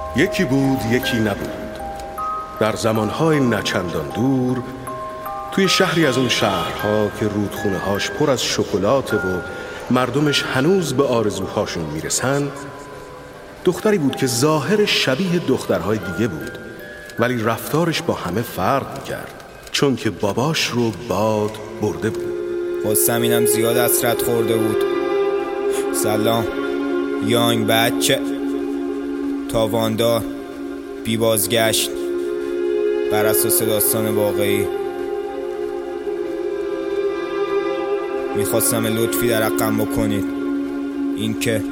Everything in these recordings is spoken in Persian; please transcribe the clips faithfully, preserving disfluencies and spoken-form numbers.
یکی بود یکی نبود. در زمانهای نچندان دور، توی شهری از اون شهرها که رودخونه هاش پر از شکلاته و مردمش هنوز به آرزوهاشون میرسن، دختری بود که ظاهر شبیه دخترهای دیگه بود، ولی رفتارش با همه فرق میکرد، چون که باباش رو باد برده بود. حسم اینم زیاد حسرت خورده بود. سلام یانگ بچه، تاواندار، بی بازگشت، بر اساس داستان واقعی. میخواستم لطفی در حقم بکنید، این که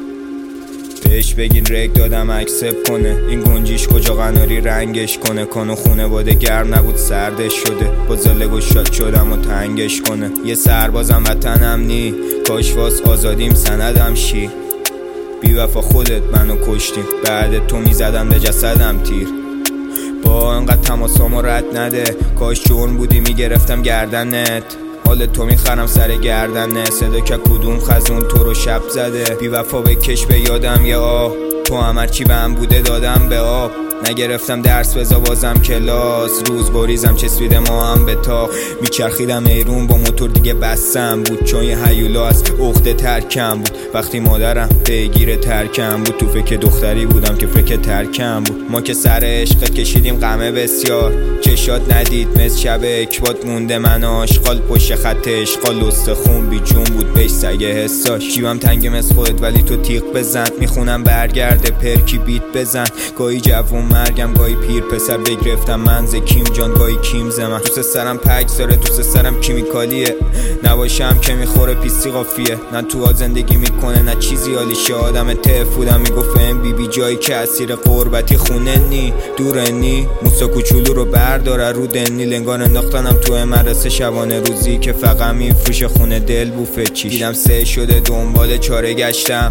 بهش بگین رگ دادم اکسپ کنه. این گنجیش کجا قناری رنگش کنه. کانو خونه باده گرم نبود سردش شده. با زلگو شاد شدم و تنگش کنه. یه سربازم وطنم نی، کاش واس آزادیم سندم شی. بی وفا خودت منو کشتیم، بعد تو میزدم به جسدم تیر. با انقدر تماسامو رد نده، کاش جرم بودی میگرفتم گردنت. حال تو میخرم سر گردنه، صدا که کدوم خزون تو رو شب زده. بی وفا بکش به یادم یه آه، تو همر چی بهم بوده دادم به آب. نگرفتم درس بزا بازم کلاس، روز بریزم چسبیده ما هم به تا. میچرخیدم ایرون با موتور دیگه بسم بود، چون یه هیولا از عقده ترکم بود. وقتی مادرم پیگیر ترکم بود، تو فکر دختری بودم که فکر ترکم بود. ما که سر عشقت کشیدیم غمه بسیار، چشات ندید مثل شب اکبات مونده من آشغال. پشت خط اشغال استخون بی جون بود بهش سگه حساش. جیبم تنگ مثل خودت ولی تو تیغ بزن. میخونم برگرده پرکی بیت بزن. گاهی جوون مرگم گاهی پیر پسر بگرفتم منز کیم جان گاهی کیم زمن. دوست سرم پک ساره دوست سرم کیمیکالیه، نباشم که میخوره پیستی قافیه. نه تو زندگی میکنه نه چیزی حالیشه. آدم تف بودم میگفت ام بی بی جایی که اسیر قربتی خونه نی دوره نی. موسا کوچولو رو برداره رو دنی، لنگان انداختنم تو مدرسه شبانه روزی که فقط میفروش خونه دل بوفه چیش. دیدم سه شده دنبال چاره گشتم،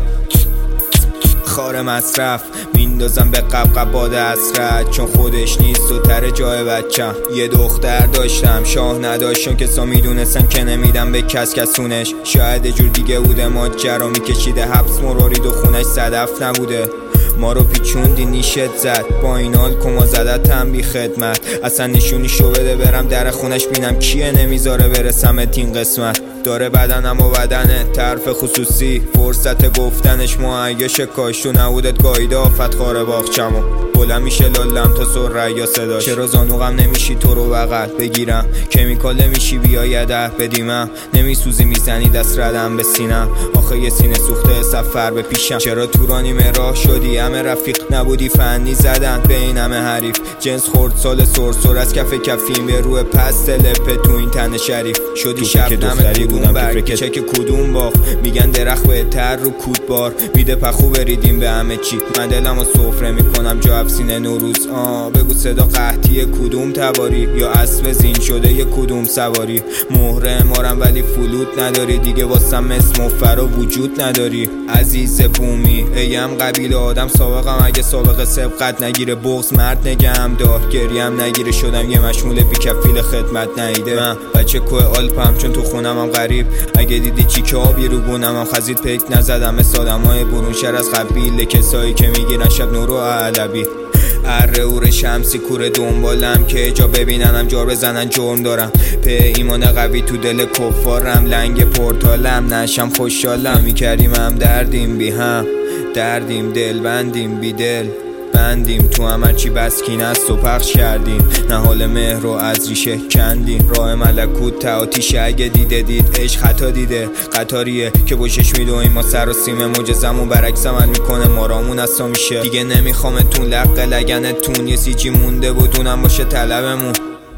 خار مصرف میندازم به قبقب باد اسرت، چون خودش نیست و تر جای بچم. یه دختر داشتم شاه نداشتم که سا میدونستن که نمیدم به کس کسونش. شاید جور دیگه بوده ماجرا میکشیده حبس مرارید و خونش صدف نبوده. ما رو پیچوندی نیشت زد، با این حال کما زدتم بی خدمت. اصلا نشونی شو بده برم در خونش بینم کیه نمیذاره برسم تین قسمت. داره بدنم و بدنه طرف خصوصی، فرصت گفتنش معیش. کاش تو نبودت گایده آفت خاره باغچمو. بلند میشه لالم تا سر یا صداش. چرا زانوغم نمیشی تو رو بغل بگیرم، کمیکال نمیشی بیای ده بدیمم. نمیسوزی میزنی دست ردم به سینم، آخه یه سینه سوخته سفر به پیشم. چرا تورانی مراه شدی همه رفیق نبودی فنی زدن به این همه حریف. جنس خورد سال سرسر از کف کفیم به روی پس لپه تو این تن شریف. شدی شب دختری بودم برگ چک کدوم باخ. میگن درخت بهتر رو کودبار میده پخو بریدیم به همه چی. من دلم رو سفره میکنم جا افسینه نوروز. آه بگو صدا قحطی کدوم تباری، یا اسب زین شده یه کدوم سواری. مهره مارم ولی فلوت نداری دیگه، واسم اسم و فرا وجود نداری. عزیز بومی ایم قبیل آدم سابقم، اگه سابقه سبقت نگیره بغض مرد نگم دار. گریم نگیره شدم یه مشمول بی کفیل خدمت نیده. من بچه کوه آلپم چون تو خونم هم غریب. اگه دیدی چی که آبی رو بونم هم خزید پیک نزدم مثل آدم های برون شهر از قبیل. کسایی که میگیرن شب نورو علبی. اره اور شمسی کوره دنبالم که جا ببیننم جار بزنن جرم دارم. به ایمان قوی تو دل کفارم، لنگ پورتالم نشم خوشحالم. میکردیم هم دردیم بی هم دردیم، دل بندیم بی دل بندیم. تو همه چی بسکین است و پخش کردیم، نه حال مهر رو از ریشه کندیم. راه ملکوت تعاتیشه اگه دیده دید عشق خطا دیده. قطاریه که بوشش میدویم ما سر و سیم معجزمون برعکس عمل میکنه. مارامون اصلا میشه دیگه نمیخوامتون لق لگنتون. یه سی جی مونده بودونم باشه طلبمون.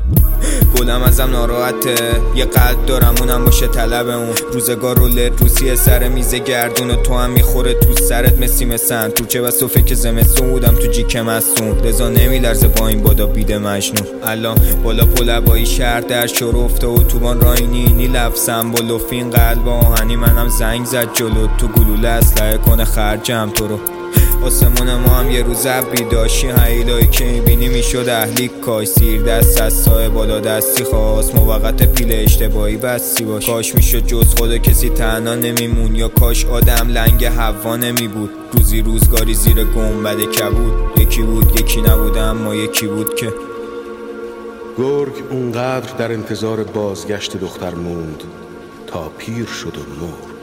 گلم ازم ناراحته یه قلب دارم اونم باشه طلبمون. روزگار رو لد روسیه سر میز گردون و تو هم میخوره تو سرت مسی مسن. تو چه بس و فکر زمستون بودم تو جیک مستون. لذا نمیلرزه با این بادا بیده مجنون. الان بالا پلبایی شهر در شرفته و تو بان راینی نی لفظم با لفین قلب آهنی. منم زنگ زد جلو تو گلوله اسلحه کنه خرجم تو رو. آسمون ما هم یه روز ابری داشتی، هیلایی که میبینی میشد اهلی کاش. سیر دست از سایه بالا دستی خواست، موقت پیل اشتباهی بستی باش. کاش میشد جز خود کسی تنها نمیمون، یا کاش آدم لنگ هوا نمیبود. روزی روزگاری زیر گنبد کبود، یکی بود یکی نبود اما یکی بود که گرگ اونقدر در انتظار بازگشت دختر موند تا پیر شد و مرد.